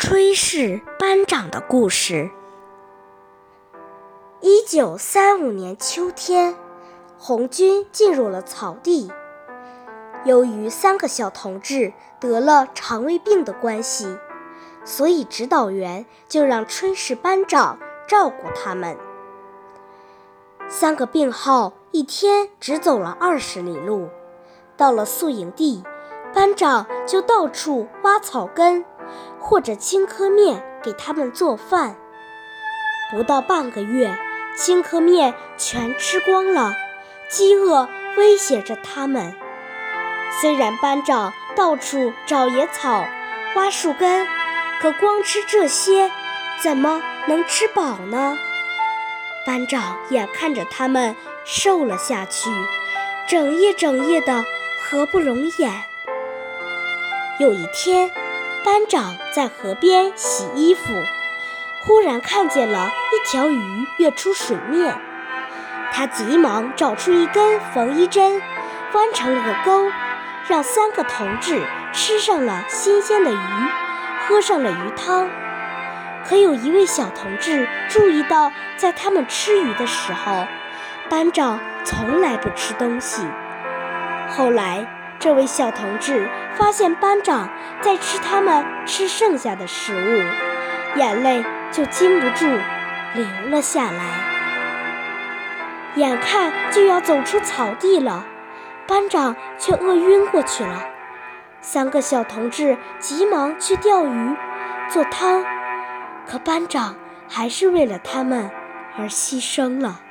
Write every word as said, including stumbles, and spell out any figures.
炊事班长的故事。一九三五年秋天，红军进入了草地。由于三个小同志得了肠胃病的关系，所以指导员就让炊事班长照顾他们。三个病号一天只走了二十里路，到了宿营地，班长就到处挖草根或者青稞面给他们做饭。不到半个月，青稞面全吃光了，饥饿威胁着他们。虽然班长到处找野草、挖树根，可光吃这些，怎么能吃饱呢？班长眼看着他们瘦了下去，整夜整夜的合不拢眼。有一天，班长在河边洗衣服，忽然看见了一条鱼跃出水面。他急忙找出一根缝衣针，弯成了个钩，让三个同志吃上了新鲜的鱼，喝上了鱼汤。可有一位小同志注意到，在他们吃鱼的时候，班长从来不吃东西。后来这位小同志发现班长在吃他们吃剩下的食物，眼泪就禁不住流了下来。眼看就要走出草地了，班长却饿晕过去了。三个小同志急忙去钓鱼做汤，可班长还是为了他们而牺牲了。